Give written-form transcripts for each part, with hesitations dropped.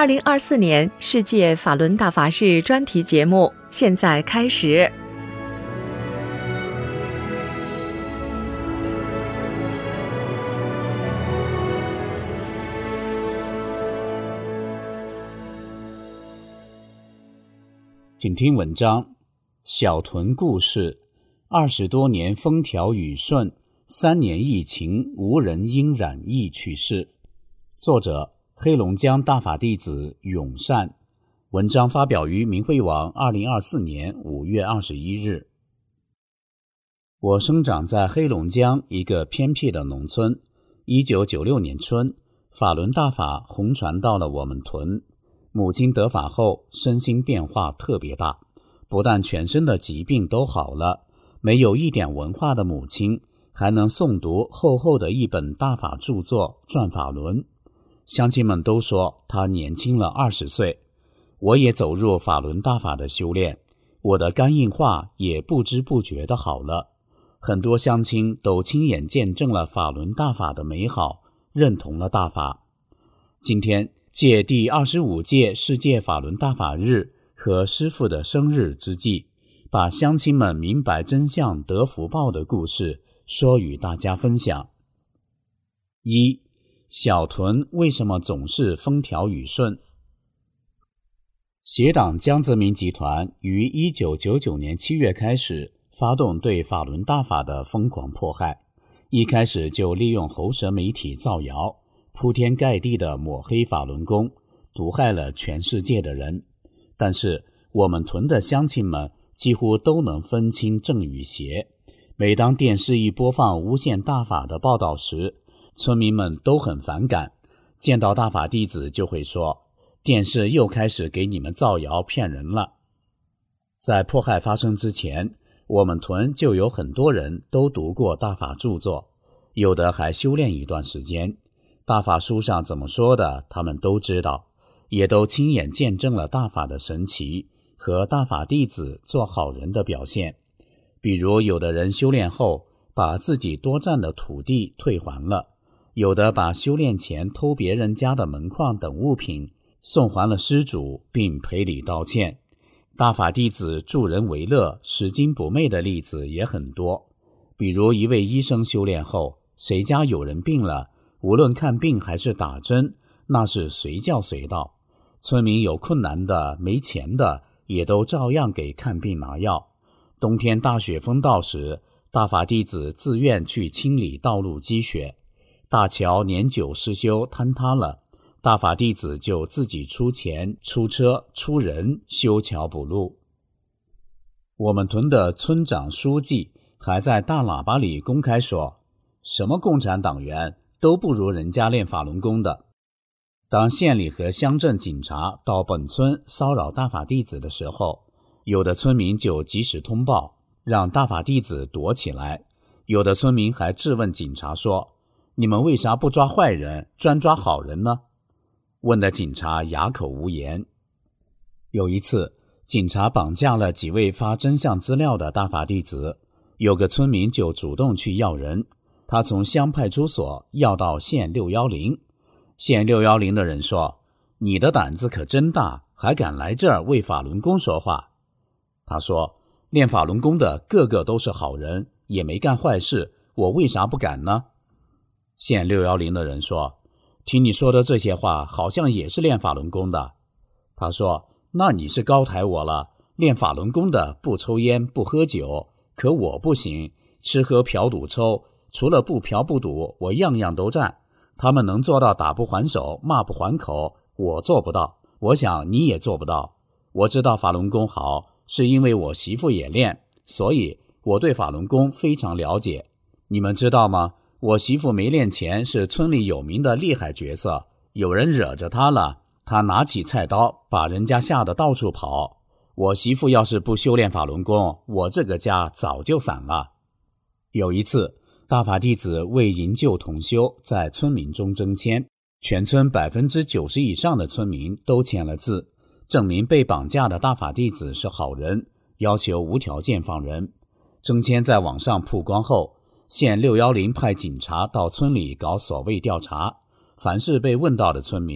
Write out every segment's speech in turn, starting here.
2024年世界法轮大法日专题节目现在开始。 请听文章：小屯故事，20多年风调雨顺，3年疫情无人因染疫去世。作者：黑龙江大法弟子永善。文章发表于明慧网2024年5月21日。我生长在黑龙江一个偏僻的农村。1996年春，法轮大法红传到了我们屯。母亲得法后身心变化特别大，不但全身的疾病都好了，没有一点文化的母亲还能诵读厚厚的一本大法著作《转法轮》。乡亲们都说她年轻了20岁。我也走入法轮大法的修炼，我的肝硬化也不知不觉的好了。很多乡亲都亲眼见证了法轮大法的美好，认同了大法。今天借第25届世界法轮大法日和师父的生日之际，把乡亲们明白真相得福报的故事说与大家分享。1. 小屯为什么总是风调雨顺？协党江泽民集团于1999年7月开始发动对法轮大法的疯狂迫害，一开始就利用喉舌媒体造谣，铺天盖地的抹黑法轮功，毒害了全世界的人。但是我们屯的乡亲们几乎都能分清正与邪。每当电视一播放诬陷大法的报道时，村民们都很反感，见到大法弟子就会说，电视又开始给你们造谣骗人了。在迫害发生之前，我们屯就有很多人都读过大法著作，有的还修炼一段时间。大法书上怎么说的他们都知道，也都亲眼见证了大法的神奇和大法弟子做好人的表现。比如有的人修炼后把自己多占的土地退还了，有的把修炼前偷别人家的门框等物品送还了施主并赔礼道歉。大法弟子助人为乐拾金不昧的例子也很多。比如一位医生修炼后，谁家有人病了，无论看病还是打针，那是随叫随到。村民有困难的没钱的也都照样给看病拿药。冬天大雪封道时，大法弟子自愿去清理道路积雪。大桥年久失修坍塌了，大法弟子就自己出钱出车出人修桥补路。我们屯的村长书记还在大喇叭里公开说，什么共产党员都不如人家练法轮功的。当县里和乡镇警察到本村骚扰大法弟子的时候，有的村民就及时通报，让大法弟子躲起来。有的村民还质问警察说，你们为啥不抓坏人，专抓好人呢？问的警察哑口无言。有一次，警察绑架了几位发真相资料的大法弟子，有个村民就主动去要人，他从乡派出所要到县610。县610的人说，你的胆子可真大，还敢来这儿为法轮功说话。他说，练法轮功的个个都是好人，也没干坏事，我为啥不敢呢？县610的人说，听你说的这些话好像也是练法轮功的。他说，那你是高抬我了，练法轮功的不抽烟不喝酒，可我不行，吃喝嫖赌抽，除了不嫖不赌，我样样都占。他们能做到打不还手骂不还口，我做不到，我想你也做不到。我知道法轮功好，是因为我媳妇也练，所以我对法轮功非常了解。你们知道吗？我媳妇没练前是村里有名的厉害角色，有人惹着她了，她拿起菜刀把人家吓得到处跑。我媳妇要是不修炼法轮功，我这个家早就散了。有一次，大法弟子为营救同修在村民中征签，全村90%以上的村民都签了字，证明被绑架的大法弟子是好人，要求无条件放人。征签在网上曝光后，县610派警察到村里搞所谓调查，凡是被问到的村民，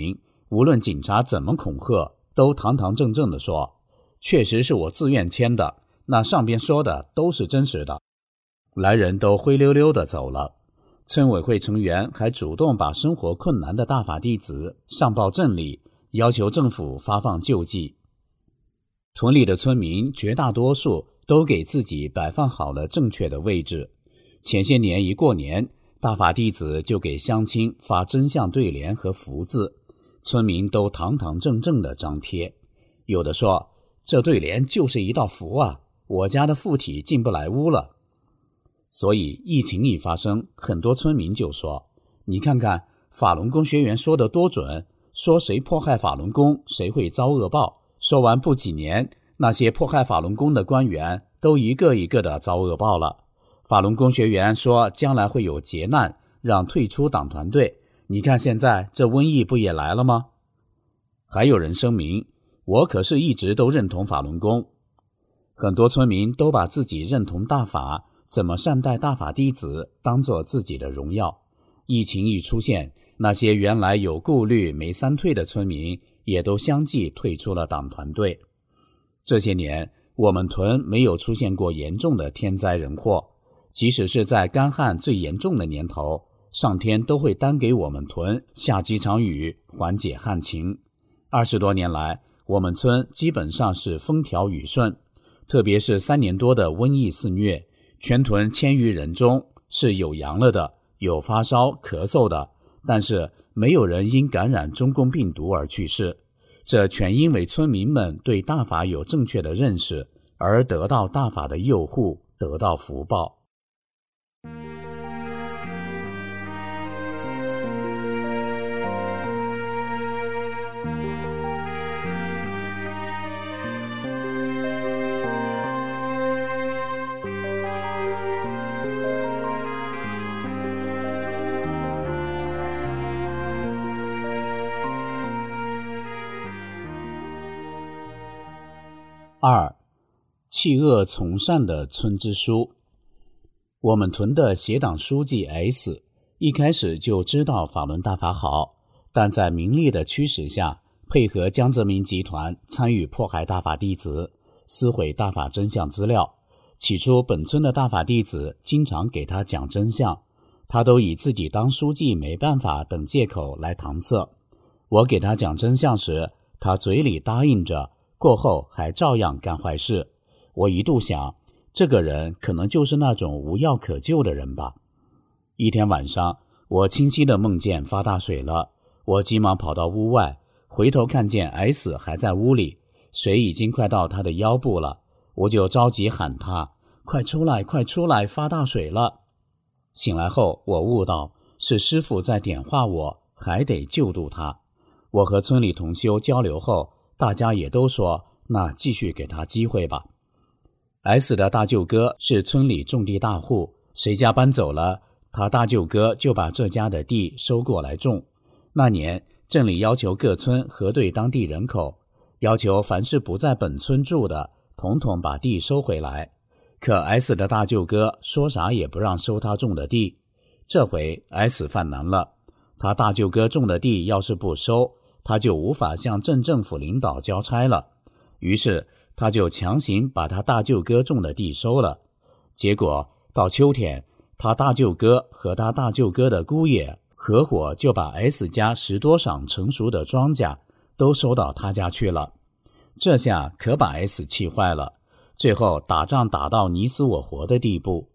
无论警察怎么恐吓，都堂堂正正地说，确实是我自愿签的，那上边说的都是真实的。来人都灰溜溜地走了。村委会成员还主动把生活困难的大法弟子上报镇里，要求政府发放救济。屯里的村民绝大多数都给自己摆放好了正确的位置。前些年一过年，大法弟子就给乡亲发真相对联和福字，村民都堂堂正正地张贴。有的说，这对联就是一道符啊，我家的附体进不来屋了。所以疫情一发生，很多村民就说，你看看法轮功学员说的多准，说谁迫害法轮功谁会遭恶报。说完不几年，那些迫害法轮功的官员都一个一个的遭恶报了。法轮功学员说将来会有劫难，让退出党团队，你看现在这瘟疫不也来了吗？还有人声明，我可是一直都认同法轮功。很多村民都把自己认同大法，怎么善待大法弟子当作自己的荣耀。疫情一出现，那些原来有顾虑没三退的村民也都相继退出了党团队。这些年我们屯没有出现过严重的天灾人祸，即使是在干旱最严重的年头，上天都会担给我们屯下几场雨，缓解旱情。20多年来，我们村基本上是风调雨顺，特别是3年多的瘟疫肆虐，全屯1000余人中是有阳了的，有发烧咳嗽的，但是没有人因感染中共病毒而去世。这全因为村民们对大法有正确的认识，而得到大法的佑护，得到福报。2. 弃恶从善的村支书。我们屯的协党书记 S 一开始就知道法轮大法好，但在名利的驱使下，配合江泽民集团参与迫害大法弟子，撕毁大法真相资料。起初本村的大法弟子经常给他讲真相，他都以自己当书记没办法等借口来搪塞。我给他讲真相时，他嘴里答应着，过后还照样干坏事。我一度想，这个人可能就是那种无药可救的人吧。一天晚上，我清晰地梦见发大水了，我急忙跑到屋外，回头看见 S 还在屋里，水已经快到他的腰部了，我就着急喊他，快出来快出来，发大水了。醒来后，我悟到是师父在点化我，还得救度他。我和村里同修交流后，大家也都说，那继续给他机会吧。S 的大舅哥是村里种地大户，谁家搬走了，他大舅哥就把这家的地收过来种。那年镇里要求各村核对当地人口，要求凡是不在本村住的，统统把地收回来。可 S 的大舅哥说啥也不让收他种的地。这回 S 犯难了，他大舅哥种的地要是不收，他就无法向镇政府领导交差了。于是他就强行把他大舅哥种的地收了。结果到秋天，他大舅哥和他大舅哥的姑爷合伙就把 S 家10多晌成熟的庄稼都收到他家去了。这下可把 S 气坏了，最后打仗打到你死我活的地步。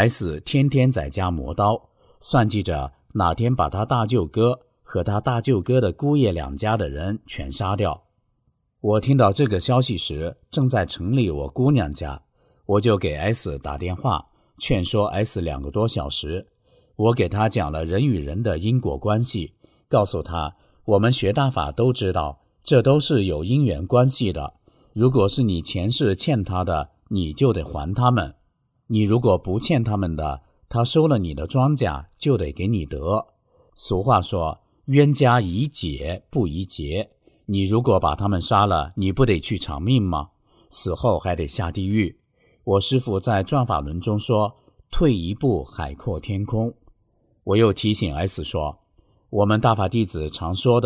S 天天在家磨刀，算计着哪天把他大舅哥和他大舅哥的姑爷2家的人全杀掉。我听到这个消息时，正在城里我姑娘家，我就给 S 打电话，劝说 S 2个多小时。我给他讲了人与人的因果关系，告诉他，我们学大法都知道，这都是有因缘关系的。如果是你前世欠他的，你就得还他们；你如果不欠他们的，他收了你的庄稼就得给你得。俗话说，冤家宜解不宜结。你如果把他们杀了，你不得去偿命吗？死后还得下地狱。我师父在转法轮中说，退一步海阔天空。我又提醒 S 说，我们大法弟子常说的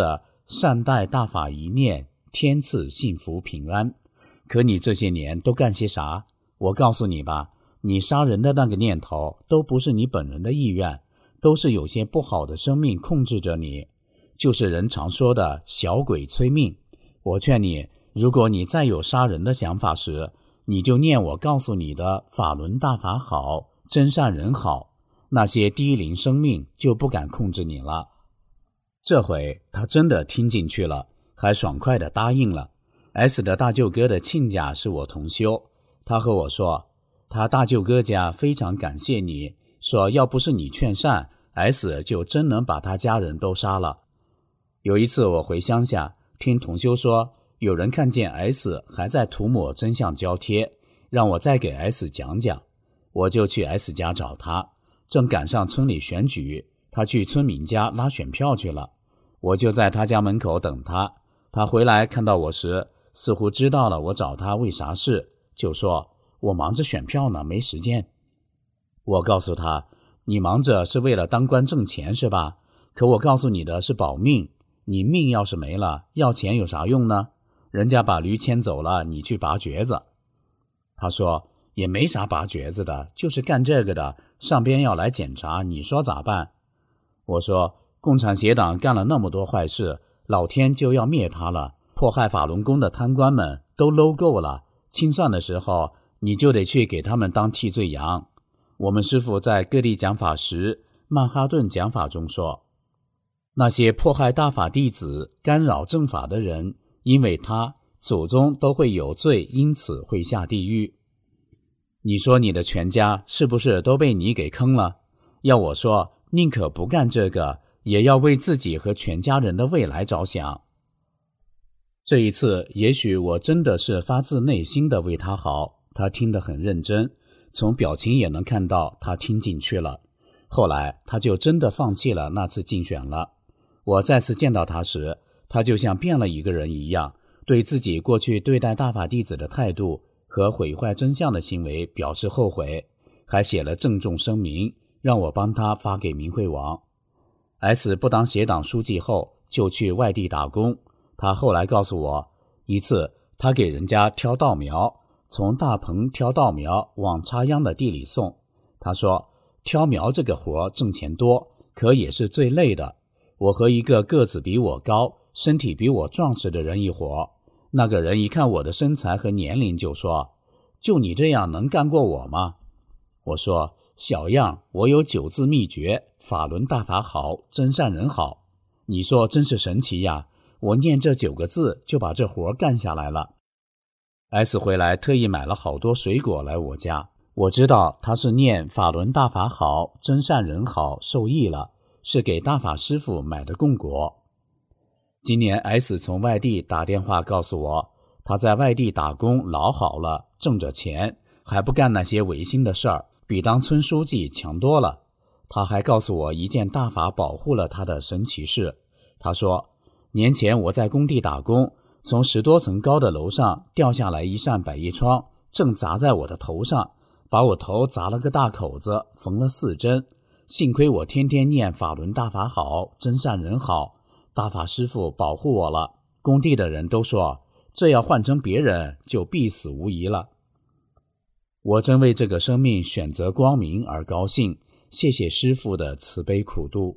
善待大法一念，天赐幸福平安。可你这些年都干些啥？我告诉你吧，你杀人的那个念头都不是你本人的意愿，都是有些不好的生命控制着你，就是人常说的小鬼催命。我劝你，如果你再有杀人的想法时，你就念我告诉你的法轮大法好，真善人好，那些低灵生命就不敢控制你了。这回他真的听进去了，还爽快地答应了。S 的大舅哥的亲家是我同修，他和我说，他大舅哥家非常感谢你，说要不是你劝善， S 就真能把他家人都杀了。有一次我回乡下，听同修说有人看见 S 还在涂抹真相胶贴，让我再给 S 讲讲。我就去 S 家找他，正赶上村里选举，他去村民家拉选票去了。我就在他家门口等他，他回来看到我时，似乎知道了我找他为啥事，就说我忙着选票呢，没时间。我告诉他，你忙着是为了当官挣钱是吧？可我告诉你的是保命，你命要是没了，要钱有啥用呢？人家把驴牵走了，你去拔橛子。他说也没啥拔橛子的，就是干这个的，上边要来检查，你说咋办？我说共产协党干了那么多坏事，老天就要灭他了，迫害法轮功的贪官们都搂够了，清算的时候你就得去给他们当替罪羊。我们师父在各地讲法时，曼哈顿讲法中说，那些迫害大法弟子、干扰正法的人，因为他祖宗都会有罪，因此会下地狱。你说你的全家是不是都被你给坑了？要我说，宁可不干这个，也要为自己和全家人的未来着想。这一次也许我真的是发自内心的为他好，他听得很认真，从表情也能看到他听进去了。后来他就真的放弃了那次竞选了。我再次见到他时，他就像变了一个人一样，对自己过去对待大法弟子的态度和毁坏真相的行为表示后悔，还写了郑重声明，让我帮他发给明慧王。S 不当协党书记后，就去外地打工。他后来告诉我，一次他给人家挑稻苗，从大棚挑稻苗往插秧的地里送。他说，挑苗这个活挣钱多，可也是最累的。我和一个个子比我高、身体比我壮实的人一伙，那个人一看我的身材和年龄就说，就你这样能干过我吗？我说，小样，我有9字秘诀，法轮大法好，真善人好。你说真是神奇呀，我念这9个字就把这活干下来了。S 回来特意买了好多水果来我家，我知道他是念法轮大法好，真善人好受益了，是给大法师父买的供果。今年 S 从外地打电话告诉我，他在外地打工老好了，挣着钱，还不干那些违心的事儿，比当村书记强多了。他还告诉我一件大法保护了他的神奇事。他说，年前我在工地打工，从10多层高的楼上掉下来一扇百叶窗，正砸在我的头上，把我头砸了个大口子，缝了4针。幸亏我天天念法轮大法好，真善人好，大法师父保护我了。工地的人都说，这要换成别人就必死无疑了。我真为这个生命选择光明而高兴，谢谢师父的慈悲苦度。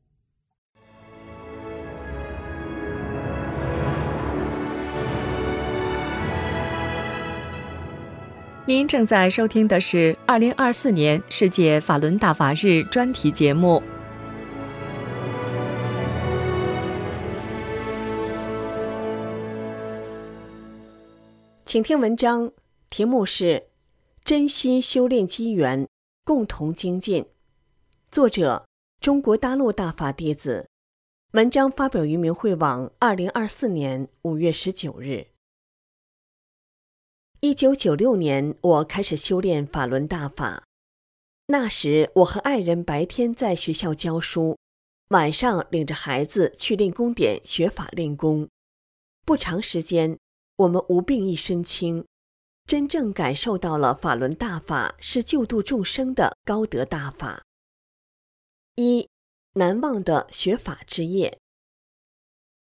您正在收听的是2024年世界法轮大法日专题节目。 请听文章，题目是珍惜修炼机缘，共同精进。作者：中国大陆大法弟子。文章发表于明慧网2024年5月19日。1996年，我开始修炼法轮大法。那时，我和爱人白天在学校教书，晚上领着孩子去练功点学法练功。不长时间，我们无病一身轻，真正感受到了法轮大法是救度众生的高德大法。1. 难忘的学法之夜。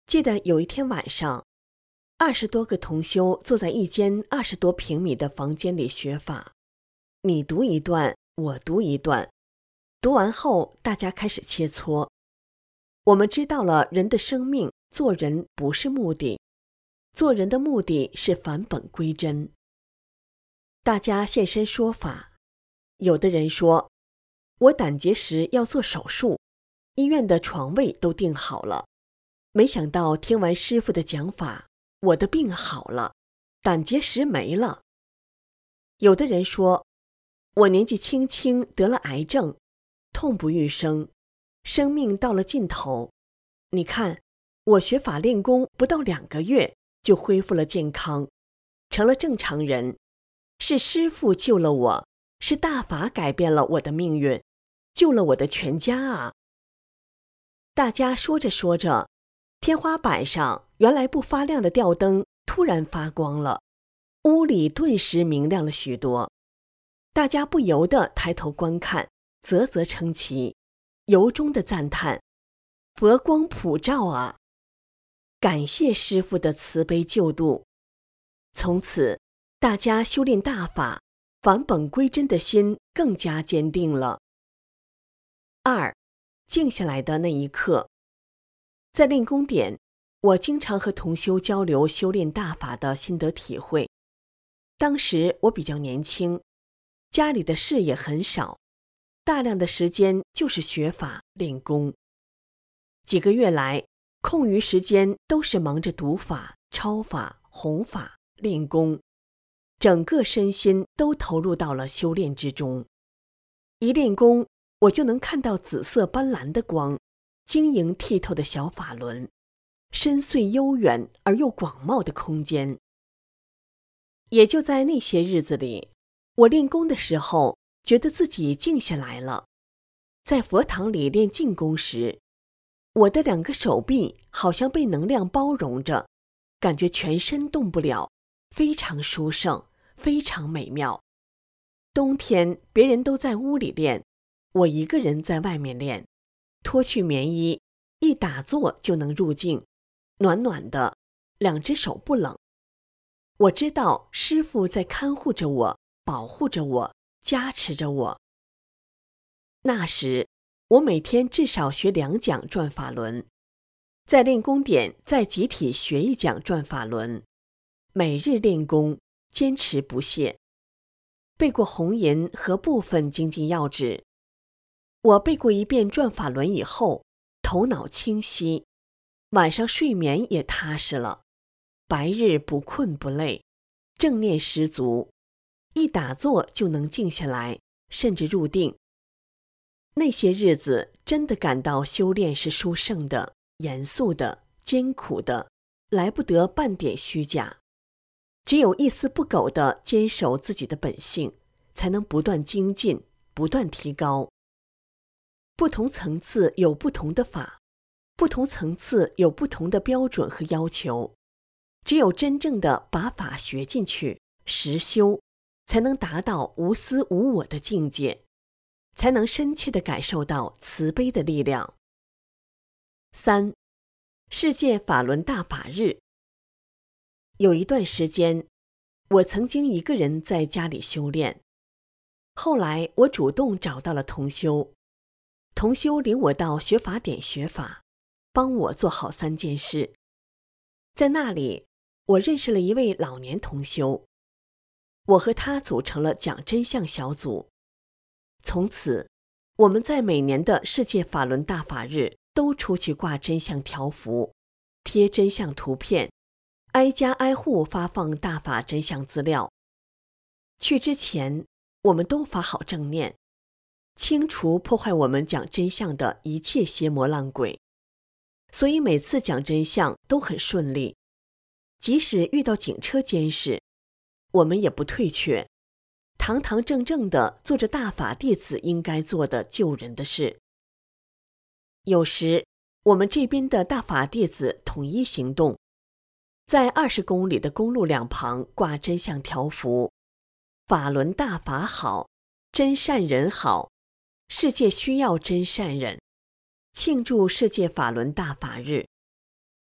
记得有一天晚上，20多个同修坐在一间20多平米的房间里学法，你读一段，我读一段，读完后大家开始切磋。我们知道了人的生命，做人不是目的，做人的目的是返本归真。大家现身说法，有的人说，我胆结石要做手术，医院的床位都订好了，没想到听完师父的讲法，我的病好了，胆结石没了。有的人说，我年纪轻轻得了癌症，痛不欲生，生命到了尽头。你看，我学法练功不到2个月就恢复了健康，成了正常人，是师父救了我，是大法改变了我的命运，救了我的全家啊！大家说着说着，天花板上原来不发亮的吊灯突然发光了，屋里顿时明亮了许多。大家不由得抬头观看，啧啧称奇，由衷的赞叹：佛光普照啊！感谢师父的慈悲救度。从此，大家修炼大法，返本归真的心更加坚定了。2. 静下来的那一刻。在练功点，我经常和同修交流修炼大法的心得体会。当时我比较年轻，家里的事也很少，大量的时间就是学法练功。几个月来，空余时间都是忙着读法、抄法、弘法、练功，整个身心都投入到了修炼之中。一练功，我就能看到紫色斑斓的光，晶莹剔透的小法轮，深邃悠远而又广袤的空间。也就在那些日子里，我练功的时候，觉得自己静下来了。在佛堂里练静功时，我的2个手臂好像被能量包容着，感觉全身动不了，非常殊胜，非常美妙。冬天别人都在屋里练，我一个人在外面练，脱去棉衣，一打坐就能入静，暖暖的，2只手不冷。我知道师父在看护着我，保护着我，加持着我。那时我每天至少学2讲转法轮，在练功点再集体学1讲转法轮，每日练功，坚持不懈。背过红银和部分精进要旨。我背过一遍转法轮以后，头脑清晰，晚上睡眠也踏实了，白日不困不累，正念十足，一打坐就能静下来，甚至入定。那些日子真的感到修炼是殊胜的、严肃的、艰苦的，来不得半点虚假。只有一丝不苟地坚守自己的本性，才能不断精进，不断提高。不同层次有不同的法，不同层次有不同的标准和要求。只有真正的把法学进去，实修，才能达到无私无我的境界，才能深切地感受到慈悲的力量。3. 世界法轮大法日。有一段时间，我曾经一个人在家里修炼，后来我主动找到了同修，同修领我到学法点学法，帮我做好3件事。在那里，我认识了一位老年同修，我和他组成了讲真相小组。从此，我们在每年的世界法轮大法日都出去挂真相条幅，贴真相图片，挨家挨户发放大法真相资料。去之前，我们都发好正念，清除破坏我们讲真相的一切邪魔烂鬼，所以每次讲真相都很顺利。即使遇到警车监视，我们也不退却，堂堂正正地做着大法弟子应该做的救人的事。有时，我们这边的大法弟子统一行动，在20公里的公路两旁挂真相条幅，法轮大法好，真善人好，世界需要真善人，庆祝世界法轮大法日。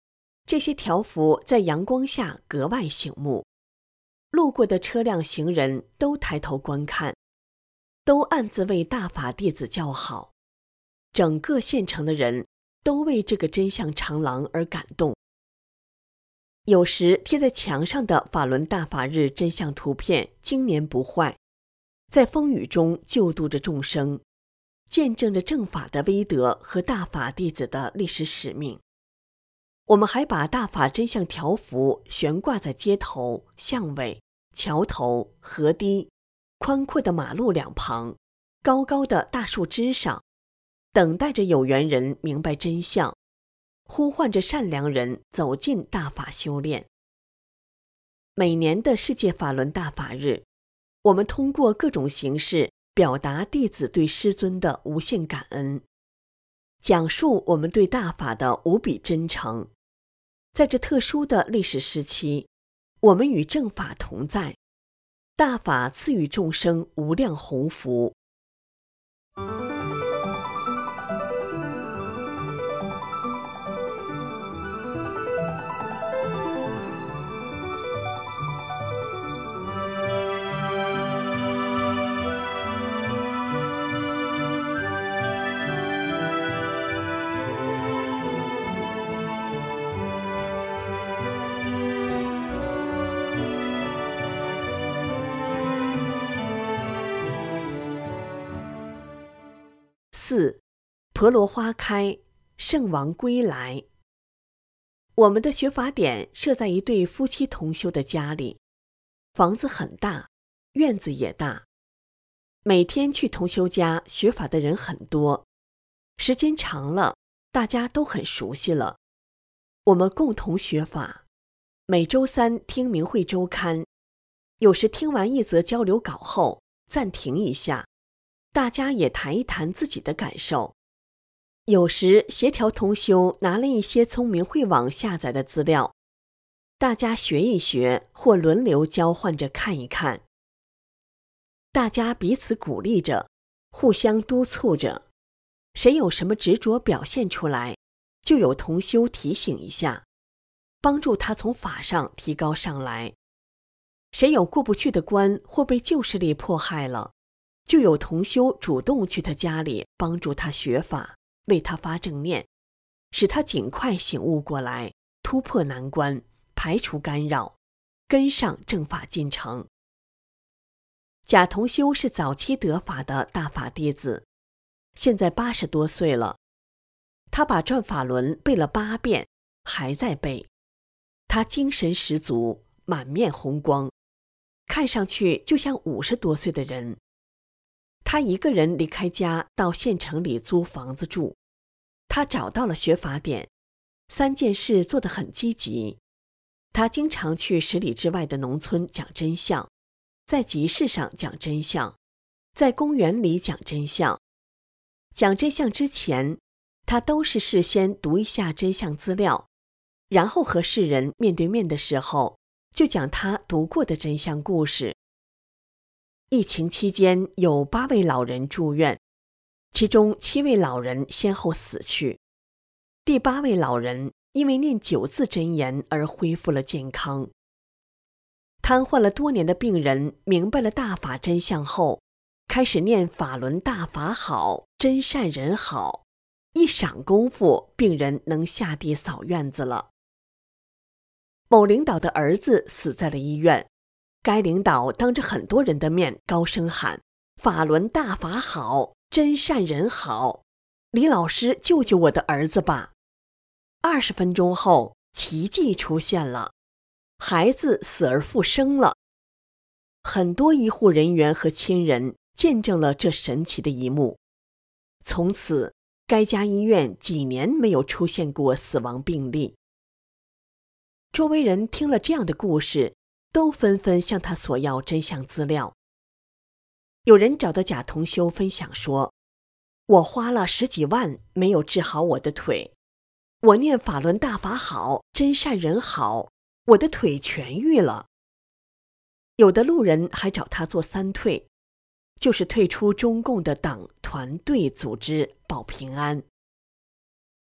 这些条幅在阳光下格外醒目，路过的车辆行人都抬头观看，都暗自为大法弟子叫好，整个县城的人都为这个真相长廊而感动。有时贴在墙上的法轮大法日真相图片经年不坏，在风雨中救度着众生，见证着正法的威德和大法弟子的历史使命。我们还把大法真相条幅悬挂在街头、巷尾、桥头、河堤、宽阔的马路两旁、高高的大树枝上，等待着有缘人明白真相，呼唤着善良人走进大法修炼。每年的世界法轮大法日，我们通过各种形式表达弟子对师尊的无限感恩，讲述我们对大法的无比真诚。在这特殊的历史时期，我们与正法同在，大法赐予众生无量宏福。4. 婆罗花开，圣王归来。我们的学法点设在一对夫妻同修的家里，房子很大，院子也大。每天去同修家学法的人很多，时间长了，大家都很熟悉了。我们共同学法，每周3听明慧周刊，有时听完一则交流稿后暂停一下，大家也谈一谈自己的感受。有时协调同修拿了一些从明慧网下载的资料，大家学一学，或轮流交换着看一看。大家彼此鼓励着，互相督促着，谁有什么执着表现出来，就有同修提醒一下，帮助他从法上提高上来。谁有过不去的关或被旧势力迫害了，就有同修主动去他家里帮助他学法，为他发正念，使他尽快醒悟过来，突破难关，排除干扰，跟上正法进程。贾同修是早期得法的大法弟子，现在80多岁了。他把转法轮背了8遍，还在背。他精神十足，满面红光，看上去就像50多岁的人。他一个人离开家到县城里租房子住。他找到了学法点，3件事做得很积极。他经常去10里之外的农村讲真相，在集市上讲真相，在公园里讲真相。讲真相之前，他都是事先读一下真相资料，然后和世人面对面的时候，就讲他读过的真相故事。疫情期间有8位老人住院，其中7位老人先后死去，第8位老人因为念9字真言而恢复了健康。瘫痪了多年的病人明白了大法真相后，开始念法轮大法好，真善人好，一晌功夫，病人能下地扫院子了。某领导的儿子死在了医院，该领导当着很多人的面高声喊：法轮大法好，真善人好，李老师救救我的儿子吧。20分钟后，奇迹出现了，孩子死而复生了。很多医护人员和亲人见证了这神奇的一幕。从此，该家医院几年没有出现过死亡病例。周围人听了这样的故事，都纷纷向他索要真相资料。有人找到贾同修分享说，我花了10几万没有治好我的腿，我念法轮大法好，真善人好，我的腿痊愈了。有的路人还找他做3退，就是退出中共的党团队组织保平安。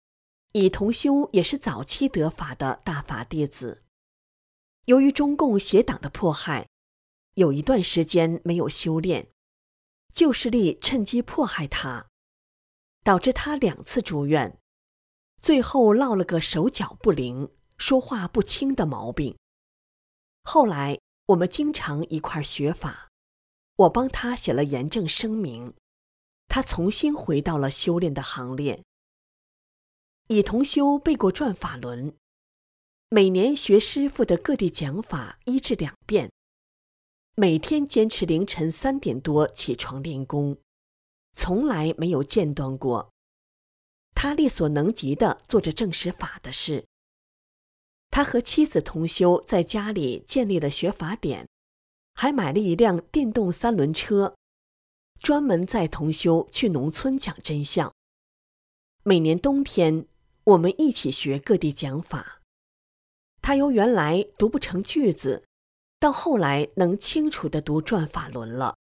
乙同修也是早期得法的大法弟子。由于中共邪党的迫害，有一段时间没有修炼，旧势力趁机迫害他，导致他2次住院，最后落了个手脚不灵、说话不清的毛病。后来我们经常一块学法，我帮他写了严正声明，他重新回到了修炼的行列。乙同修背过转法轮，每年学师父的各地讲法1至2遍，每天坚持凌晨3点多起床练功，从来没有间断过。他力所能及地做着正实法的事。他和妻子同修在家里建立了学法点，还买了一辆电动3轮车，专门载同修去农村讲真相。每年冬天，我们一起学各地讲法。他由原来读不成句子，到后来能清楚地读转法轮了。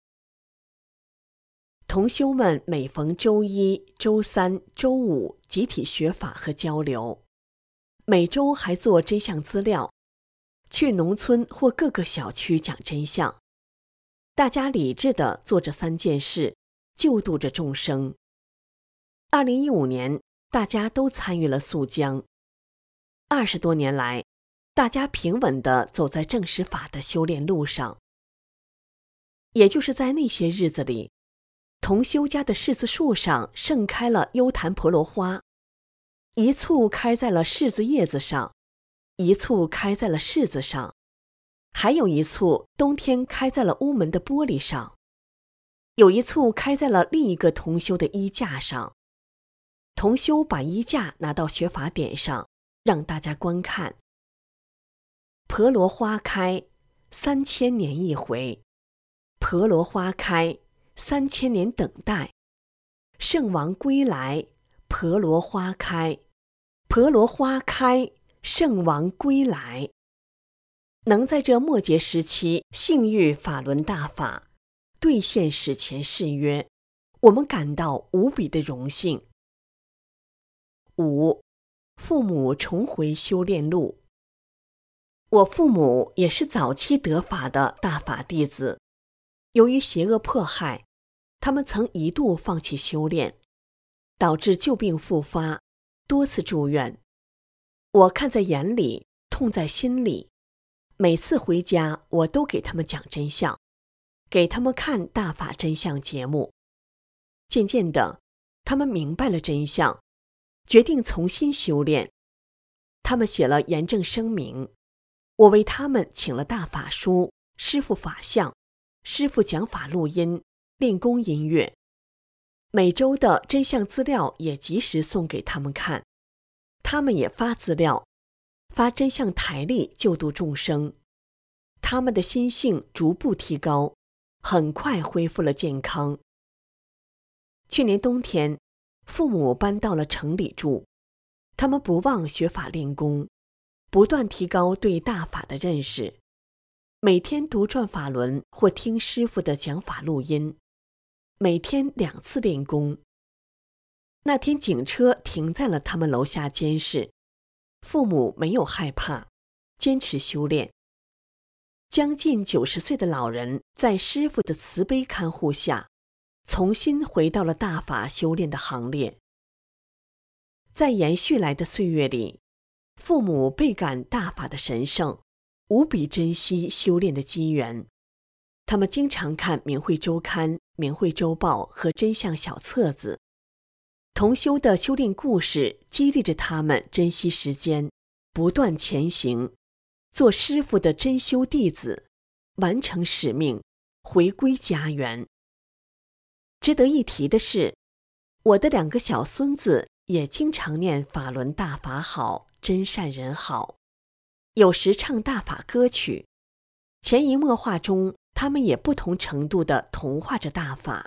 同修们每逢周1、周3、周5集体学法和交流，每周还做真相资料，去农村或各个小区讲真相。大家理智地做着3件事，救度着众生。2015年，大家都参与了肃江。20多年来，大家平稳地走在正实法的修炼路上。也就是在那些日子里，同修家的柿子树上盛开了优昙婆罗花，一簇开在了柿子叶子上，一簇开在了柿子上，还有一簇冬天开在了屋门的玻璃上，有一簇开在了另一个同修的衣架上。同修把衣架拿到学法点上，让大家观看。婆罗花开，3000年一回；婆罗花开，3000年等待；圣王归来，婆罗花开；婆罗花开，圣王归来。能在这末节时期幸遇法轮大法，兑现史前誓约，我们感到无比的荣幸。5. 父母重回修炼路。我父母也是早期得法的大法弟子，由于邪恶迫害，他们曾一度放弃修炼，导致旧病复发，多次住院。我看在眼里，痛在心里。每次回家，我都给他们讲真相，给他们看大法真相节目。渐渐的，他们明白了真相，决定重新修炼。他们写了严正声明，我为他们请了大法书、师父法相、师父讲法录音、练功音乐，每周的真相资料也及时送给他们看，他们也发资料，发真相台历救度众生。他们的心性逐步提高，很快恢复了健康。去年冬天，父母搬到了城里住，他们不忘学法练功，不断提高对大法的认识，每天读转法轮或听师父的讲法录音，每天2次练功。那天警车停在了他们楼下监视，父母没有害怕，坚持修炼。将近90岁的老人在师父的慈悲看护下，重新回到了大法修炼的行列。在延续来的岁月里，父母倍感大法的神圣，无比珍惜修炼的机缘。他们经常看明慧周刊、明慧周报和真相小册子。同修的修炼故事激励着他们珍惜时间，不断前行，做师父的真修弟子，完成使命，回归家园。值得一提的是，我的2个小孙子也经常念法轮大法好，真善人好，有时唱大法歌曲，潜移默化中，他们也不同程度地同化着大法。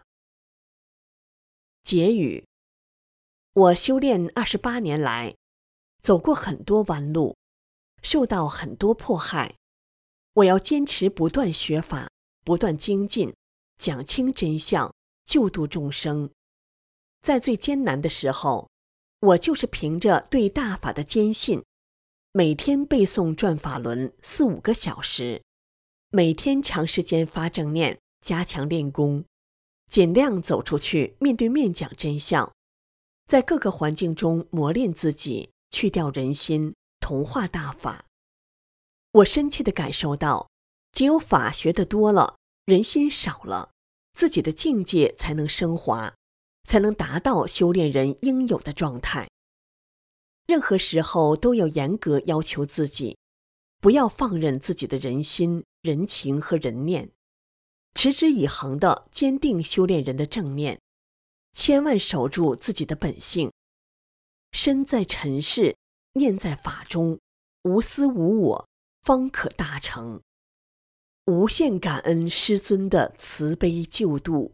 结语：我修炼28年来，走过很多弯路，受到很多迫害。我要坚持不断学法，不断精进，讲清真相，救度众生。在最艰难的时候， 我就是凭着对大法的坚信，每天背诵转法轮4-5个小时，每天长时间发正念，加强练功，尽量走出去，面对面讲真相，在各个环境中磨练自己，去掉人心，同化大法。我深切地感受到，只有法学得多了，人心少了，自己的境界才能升华，才能达到修炼人应有的状态。任何时候都要严格要求自己，不要放任自己的人心、人情和人念，持之以恒地坚定修炼人的正念，千万守住自己的本性。身在尘世，念在法中，无私无我，方可大成。无限感恩师尊的慈悲救度。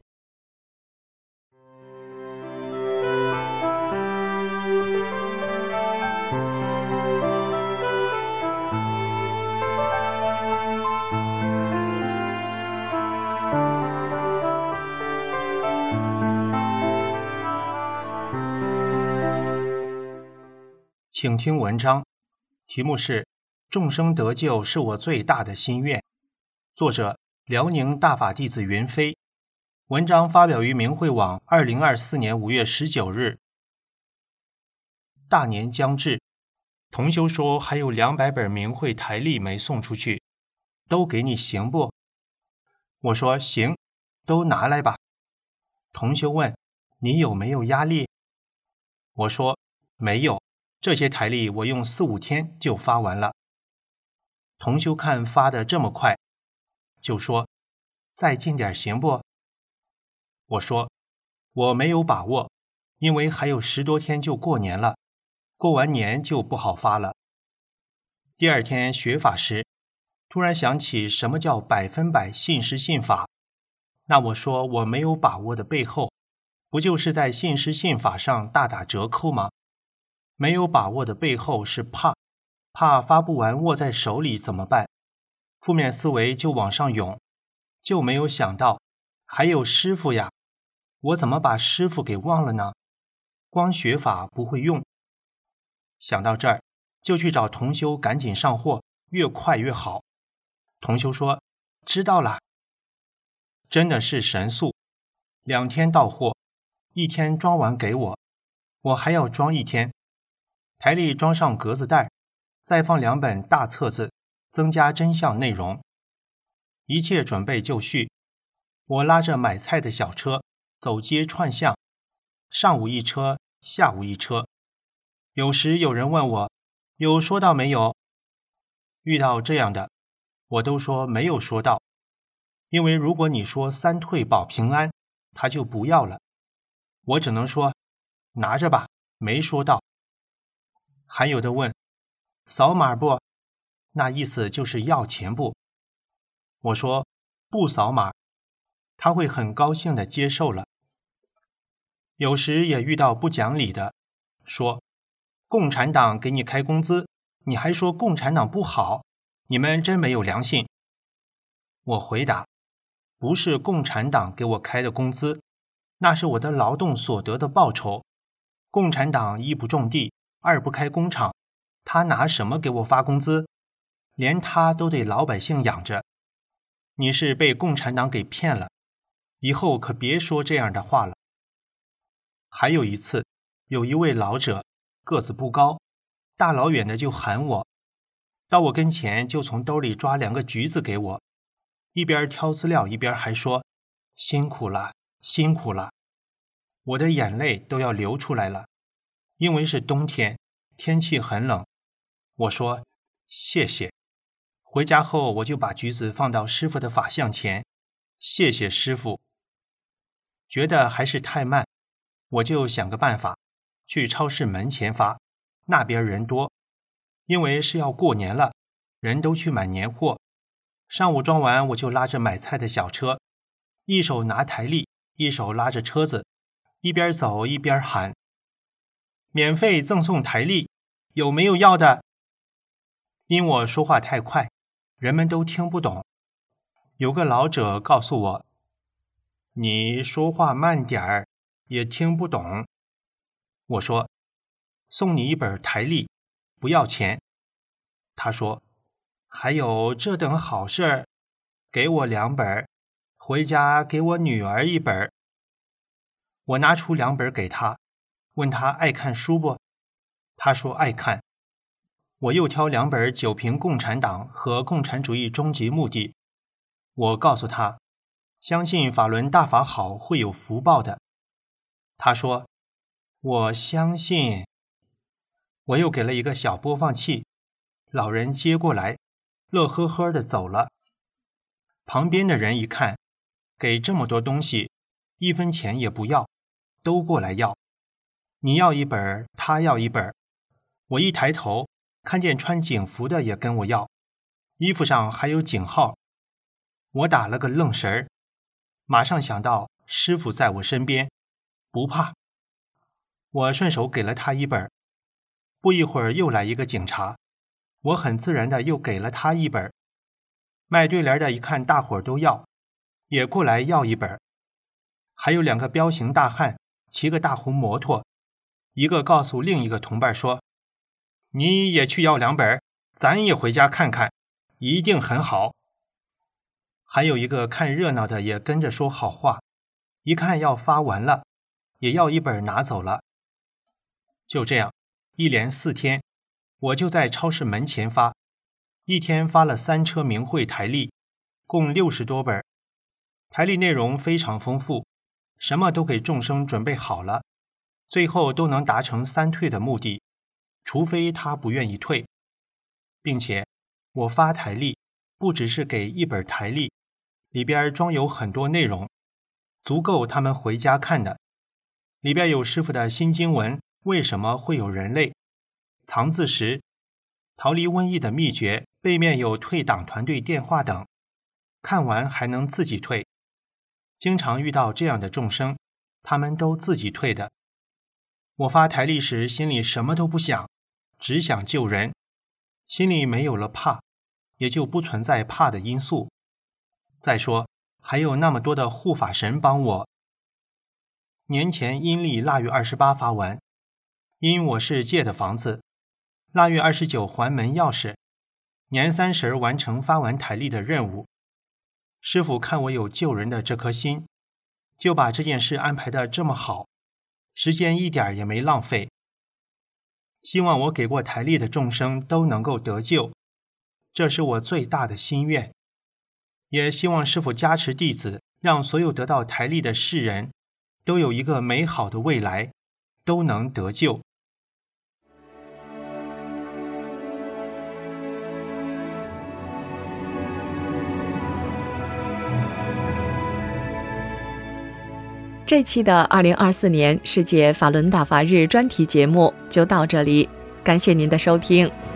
请听文章，题目是众生得救是我最大的心愿，作者辽宁大法弟子云飞，文章发表于明慧网2024年5月19日。大年将至，同修说还有200本明慧台历没送出去，都给你行不？我说行，都拿来吧。同修问你有没有压力？我说没有，这些台历我用4-5天就发完了。同修看发的这么快，就说再近点行不？我说我没有把握，因为还有10多天就过年了，过完年就不好发了。第2天学法时，突然想起什么叫100%信师信法，那我说我没有把握的背后，不就是在信师信法上大打折扣吗？没有把握的背后是怕发不完握在手里怎么办？负面思维就往上涌，就没有想到还有师父呀，我怎么把师父给忘了呢？光学法不会用。想到这儿，就去找同修赶紧上货，越快越好。同修说知道了。真的是神速，2天到货，1天装完给我，我还要装1天。台历装上格子袋，再放2本大册子，增加真相内容。一切准备就绪，我拉着买菜的小车走街串巷，上午一车，下午一车。有时有人问我有说到没有，遇到这样的我都说没有说到，因为如果你说3退保平安，他就不要了，我只能说拿着吧，没说到。还有的问扫码不？那意思就是要钱不？我说不扫码，他会很高兴地接受了。有时也遇到不讲理的，说共产党给你开工资，你还说共产党不好，你们真没有良心。我回答，不是共产党给我开的工资，那是我的劳动所得的报酬。共产党1不种地，2不开工厂，他拿什么给我发工资？连他都得老百姓养着。你是被共产党给骗了，以后可别说这样的话了。还有一次，有一位老者个子不高，大老远的就喊我，到我跟前就从兜里抓2个橘子给我，一边挑资料一边还说辛苦了，辛苦了。我的眼泪都要流出来了，因为是冬天，天气很冷。我说谢谢。回家后我就把橘子放到师父的法像前，谢谢师父。觉得还是太慢，我就想个办法，去超市门前发，那边人多，因为是要过年了，人都去买年货。上午装完，我就拉着买菜的小车，一手拿台历，一手拉着车子，一边走一边喊免费赠送台历，有没有要的？因我说话太快，人们都听不懂。有个老者告诉我，你说话慢点儿，也听不懂。我说送你一本台历，不要钱。他说，还有这等好事儿，给我2本，回家给我女儿1本。我拿出2本给他，问他爱看书不？他说爱看。我又挑2本《九评共产党》和《共产主义终极目的》。我告诉他，相信法轮大法好，会有福报的。他说，我相信。我又给了一个小播放器，老人接过来，乐呵呵地走了。旁边的人一看，给这么多东西，1分钱也不要，都过来要。你要1本，他要1本。我一抬头，看见穿警服的也跟我要，衣服上还有警号。我打了个愣神儿，马上想到师父在我身边，不怕。我顺手给了他1本。不一会儿又来一个警察，我很自然的又给了他1本。卖对联的一看大伙儿都要，也过来要1本。还有2个彪形大汉骑个大红摩托，一个告诉另一个同伴说，你也去要2本，咱也回家看看，一定很好。还有一个看热闹的也跟着说好话，一看要发完了，也要1本拿走了。就这样一连4天，我就在超市门前发，一天发了3车明慧台历，共60多本。台历内容非常丰富，什么都给众生准备好了，最后都能达成3退的目的，除非他不愿意退。并且我发台历不只是给1本台历，里边装有很多内容，足够他们回家看的。里边有师父的新经文，为什么会有人类？藏字石，逃离瘟疫的秘诀，背面有退党团队电话等，看完还能自己退。经常遇到这样的众生，他们都自己退的。我发台历时心里什么都不想，只想救人，心里没有了怕，也就不存在怕的因素。再说还有那么多的护法神帮我。年前阴历腊月28发完，因我是借的房子，腊月29还门钥匙，年30完成发完台历的任务。师父看我有救人的这颗心，就把这件事安排得这么好，时间一点也没浪费。希望我给过台历的众生都能够得救，这是我最大的心愿。也希望师父加持弟子，让所有得到台历的世人都有一个美好的未来，都能得救。 这期的2024年世界法轮大法日专题节目就到这里，感谢您的收听。